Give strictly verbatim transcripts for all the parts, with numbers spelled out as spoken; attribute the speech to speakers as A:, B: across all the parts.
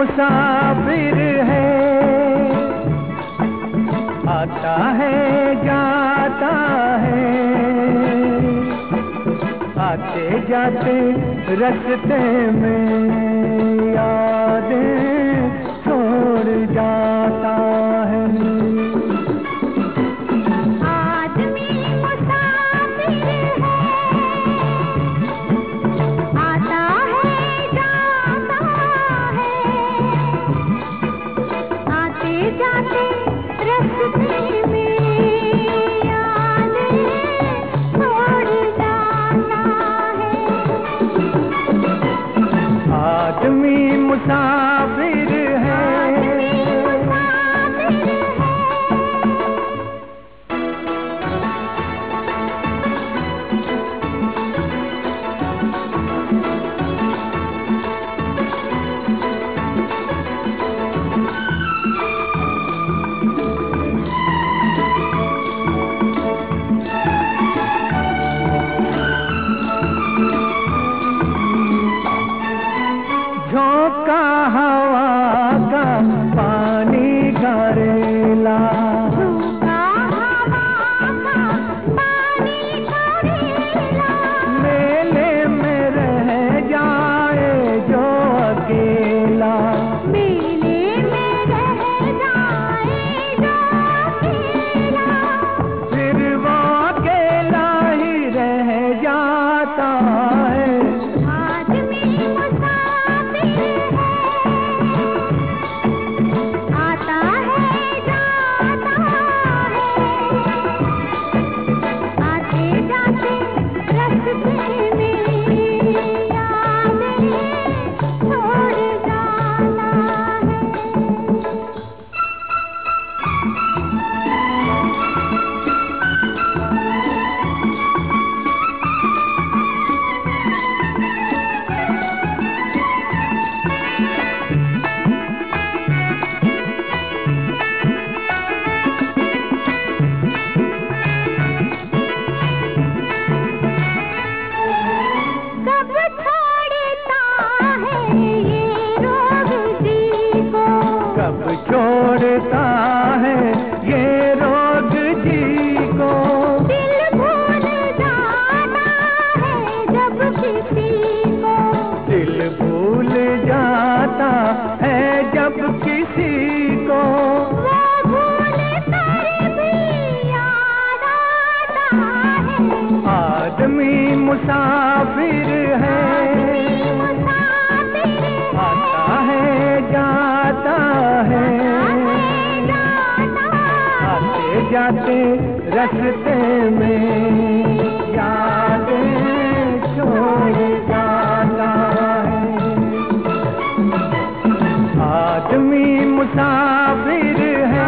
A: मुसाफिर है, आता है जाता है, आते जाते रास्ते में यादें छोड़ जाता है। आदमी मुसाफिर है, झोंका हवा का पानी का रेला, मेले में रह जाए जो अकेला, मेले में रह जाए जो अकेला, फिर वो अकेला ही रह जाता है। छोड़ता है ये रोग जी को, दिल भूल जाता है जब किसी को, दिल भूल जाता है जब किसी को, वो भूल कर भी याद आता है। आदमी मुसाफिर है, आता है जाता है, आते जाते रास्ते में यादें छोड़ जाता है। आदमी मुसाफिर है,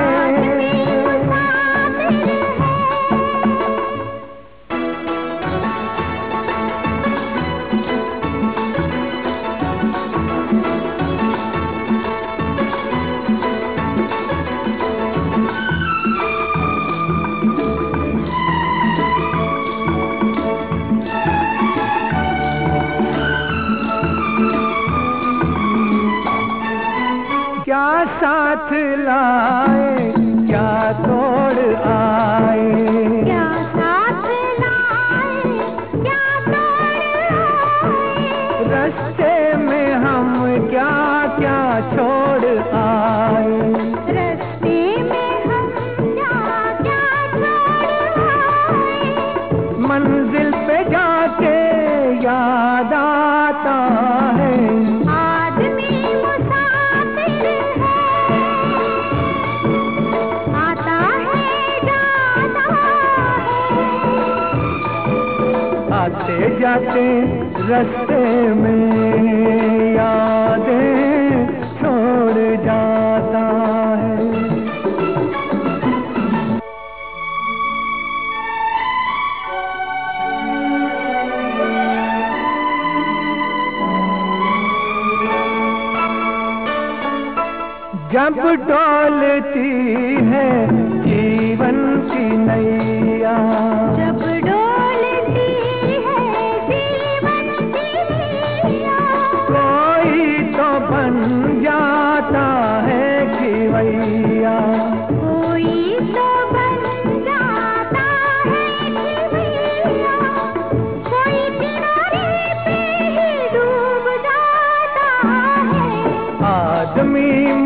A: क्या साथ लाए क्या तोड़ आए, क्या साथ लाए क्या तोड़ आए, रास्ते में हम क्या क्या छोड़ आए, रास्ते में हम क्या क्या छोड़ आए, मंजिल पे जाके याद आता है। आते जाते रास्ते में यादें छोड़ जाता है। जब डोलती है जीवन की नैया, जब डोलती है जीवन की नैया, कोई तो बन जा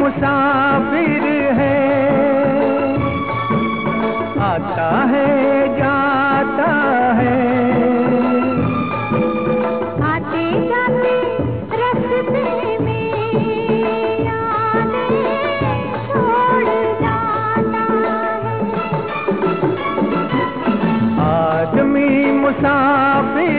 A: मुसाफिर है, आता है जाता है,
B: आते जाते रास्ते में यादें छोड़ जाता है।
A: आदमी मुसाफिर